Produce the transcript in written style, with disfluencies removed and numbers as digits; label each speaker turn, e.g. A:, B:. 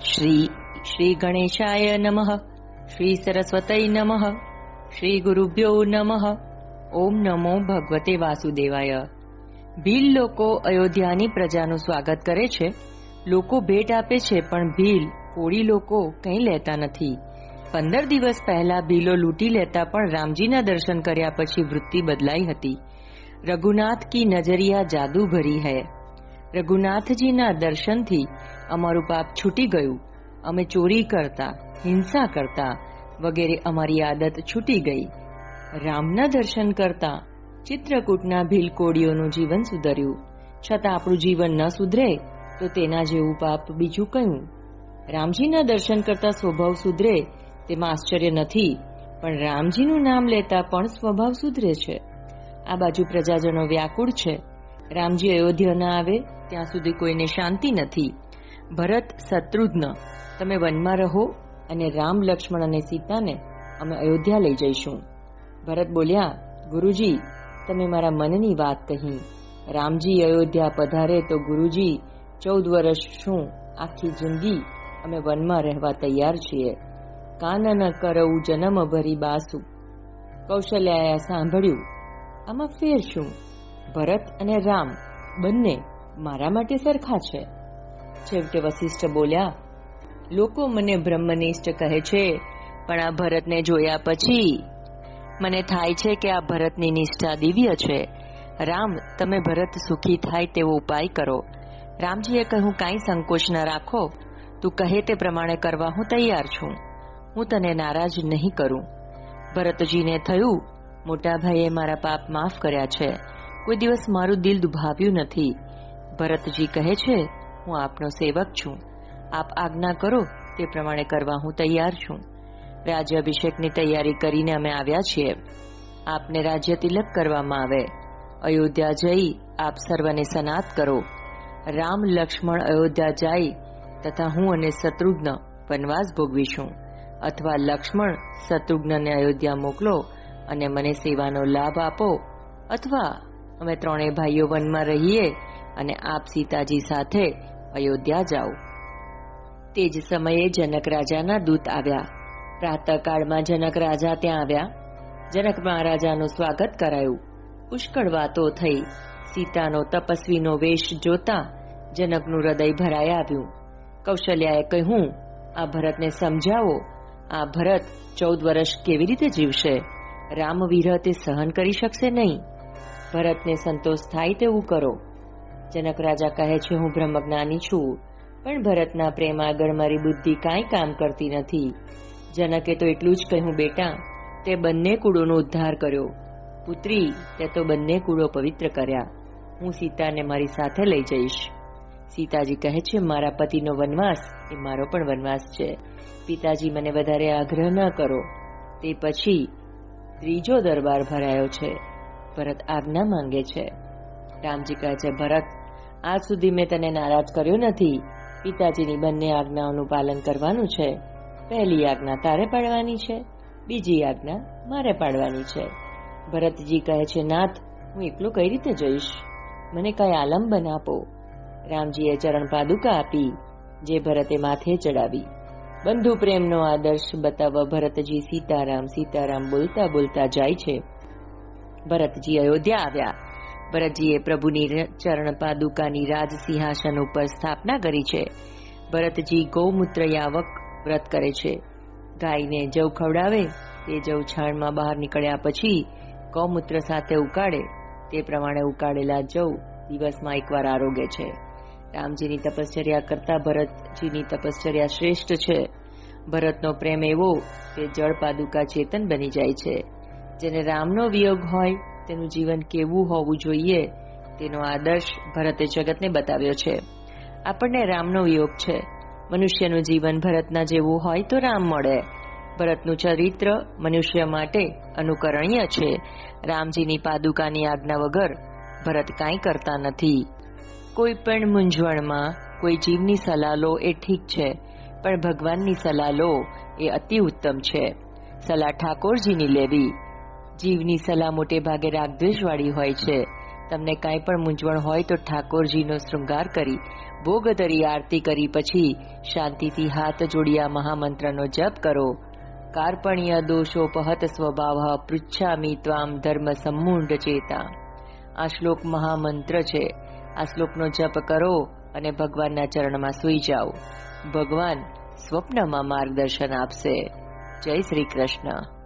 A: શ્રી ગણેશાય નમઃ. શ્રી સરસ્વતય નમઃ. શ્રી ગુરુભ્યો નમઃ. ઓમ નમો ભગવતે વાસુદેવાય. ભીલ લોકો અયોધ્યાની પ્રજાનું સ્વાગત કરે છે. લોકો ભેટ આપે છે, પણ ભીલ કોળી લોકો કંઈ લેતા નથી. 15 દિવસ પહેલા ભીલો લૂંટી લેતા, પણ રામજીના દર્શન કર્યા પછી વૃત્તિ બદલાઈ હતી. રઘુનાથ કી નજરિયા જાદુ ભરી હૈ. રઘુનાથજીના દર્શનથી અમારું પાપ છૂટી ગયું. અમે ચોરી કરતા, હિંસા કરતા વગેરે અમારી આદત છૂટી ગઈ. રામના દર્શન કરતા ચિત્રકૂટના ભીલ કોળીઓનું જીવન સુધર્યું. છતાં આપણું જીવન ન સુધરે તો તેના જેવું પાપ બીજું કયું? રામજીના દર્શન કરતા સ્વભાવ સુધરે તેમાં આશ્ચર્ય નથી, પણ રામજીનું નામ લેતા પણ સ્વભાવ સુધરે છે. આ બાજુ પ્રજાજનો વ્યાકુળ છે. રામજી અયોધ્યા ન આવે ત્યાં સુધી કોઈને શાંતિ નથી. ભરત, શત્રુઘ્ન, તમે વનમાં રહો અને રામ, લક્ષ્મણ અને સીતાને અમે અયોધ્યા લઈ જઈશું. ભરત બોલ્યા, ગુરુજી, તમે મારા મનની વાત કહી. રામજી અયોધ્યા પધારે તો ગુરુજી 14 વર્ષ શું, આખી જિંદગી અમે વનમાં રહેવા તૈયાર છીએ. કાનન કરવું જન્મ ભરી બાસુ. કૌશલ્યાએ સાંભળ્યું, આમાં ફેર શું? ભરત અને રામ બંને મારા માટે સરખા છે. છેવટે વશિષ્ઠ બોલ્યા, લોકો મને બ્રહ્મનિષ્ઠ કહે છે, પણ આ ભરતને જોયા પછી મને થાય છે કે આ ભરતની નિષ્ઠા દિવ્ય છે. રામ, તમે ભરત સુખી થાય તેવો ઉપાય કરો. રામજીએ કહ્યું, કાંઈ સંકોચ ન રાખો. તું કહે તે પ્રમાણે કરવા હું તૈયાર છું. હું તને નારાજ નહીં કરું. ભરતજીને થયું, મોટા ભાઈએ મારા પાપ માફ કર્યા છે. કોઈ દિવસ મારું દિલ દુભાવ્યું નથી. ભરતજી કહે છે, હું આપનો સેવક છું. આપ આજ્ઞા કરો તે પ્રમાણે કરવા હું તૈયાર છું. રાજ્યાભિષેકની તૈયારી કરીને અમે આવ્યા છીએ. આપને રાજ્ય તિલક કરવામાં આવે. અયોધ્યા જઈ આપ સર્વને સનાત કરો. રામ, લક્ષ્મણ અયોધ્યા જાય તથા હું અને શત્રુઘ્ન વનવાસ ભોગવીશું. અથવા લક્ષ્મણ શત્રુઘ્નને અયોધ્યા મોકલો અને મને સેવાનો લાભ આપો. અથવા અમે ત્રણેય ભાઈઓ વનમાં રહીએ અને આપ સીતાજી સાથે અયોધ્યા જાઓ. તે જ સમયે જનક રાજાના દૂત આવ્યા. પ્રાતઃકાળમાં જનક રાજા ત્યાં આવ્યા. જનક મહારાજાનું સ્વાગત કરાયું. પુષ્કળ વાતો થઈ. સીતાનો તપસ્વીનો વેશ જોતા જનકનું હૃદય ભરાઈ આવ્યું. કૌશલ્યાએ કહ્યું, આ ભરતને સમજાવો. આ ભરત 14 વર્ષ કેવી રીતે જીવશે? રામ વિરહ તે સહન કરી શકશે નહીં. ભરતને સંતોષ થાય તેવું કરો. જનક રાજા કહે છે, હું બ્રહ્મજ્ઞાની છું, પણ ભરતના પ્રેમ આગળ મારી બુદ્ધિ કાંઈ કામ કરતી નથી. જનકે તો એટલું જ કહ્યું, બેટા, તે બંને કુળોનો ઉદ્ધાર કર્યો. પુત્રી, તે તો બંને કુળો પવિત્ર કર્યા. હું સીતાને મારી સાથે લઈ જઈશ. સીતાજી કહે છે, મારા પતિનો વનવાસ એ મારો પણ વનવાસ છે. પિતાજી, મને વધારે આગ્રહ ન કરો. તે પછી ત્રીજો દરબાર ભરાયો છે. ભરત આજ્ઞા માંગે છે. રામજી કહે છે, ભરત, આજ સુધી મેં તને નારાજ કર્યો નથી. પિતાજીની બંને આજ્ઞાઓનું પાલન કરવાનું છે. પહેલી આજ્ઞા તારે પાડવાની છે, બીજી આજ્ઞા મારે પાડવાની છે. ભરતજી કહે છે, નાથ, હું એકલો કઈ રીતે જઈશ? મને કઈ આલંબન આપો. રામજીએ ચરણ પાદુકા આપી, જે ભરતે માથે ચડાવી. બંધુ પ્રેમનો આદર્શ બતાવવા ભરતજી સીતારામ સીતારામ બોલતા બોલતા જાય છે. ભરતજી અયોધ્યા આવ્યા. ભરતજીએ પ્રભુની ચરણ પાદુકાની રાજ સિંહાસન ઉપર સ્થાપના કરી છે. ભરતજી ગૌમૂત્ર યાવક વ્રત કરે છે. ગાયને જવ ખવડાવે, તે જવ છાણમાં બહાર નીકળ્યા પછી ગૌમૂત્ર સાથે ઉકાળે. તે પ્રમાણે ઉકાળેલા જવ દિવસમાં એકવાર આરોગે છે. રામજીની તપશ્ચર્યા કરતા ભરતજીની તપશ્ચર્યા શ્રેષ્ઠ છે. ભરતનો પ્રેમ એવો કે જળ પાદુકા ચેતન બની જાય છે. જેને રામનો વિયોગ હોય તેનું જીવન કેવું હોવું જોઈએ તેનો આદર્શ ભરતે જગતને બતાવ્યો છે. આપણને રામનો વિયોગ છે. મનુષ્યનું જીવન ભરતના જેવું હોય તો રામ મળે. ભરતનું ચરિત્ર મનુષ્ય માટે અનુકરણીય છે. રામજીની પાદુકાની આજ્ઞા વગર ભરત કાંઈ કરતા નથી. કોઈ પણ મૂંઝવણમાં કોઈ જીવની સલાહ લો એ ઠીક છે, પણ ભગવાનની સલાહ લો એ અતિ ઉત્તમ છે. સલાહ ઠાકોરજીની લેવી. જીવની સલાહ મોટે ભાગે રાગદ્વેષવાળી હોય છે. તમને કાંઈ પણ મૂંઝવણ હોય તો ઠાકોરજીનો શૃંગાર કરી ભોગ ધરી આરતી કરી પછી શાંતિથી હાથ જોડી આ મહામંત્રનો જપ કરો. કાર્પણ્ય દોષોપહત સ્વભાવ પૃચ્છામિ ત્વામ ધર્મ સમૂઢ ચેતા. આ શ્લોક મહામંત્ર છે. આ શ્લોકનો જપ કરો અને ભગવાનના ચરણમાં સૂઈ જાઓ. ભગવાન સ્વપ્નમાં માર્ગદર્શન આપશે. જય શ્રી કૃષ્ણ.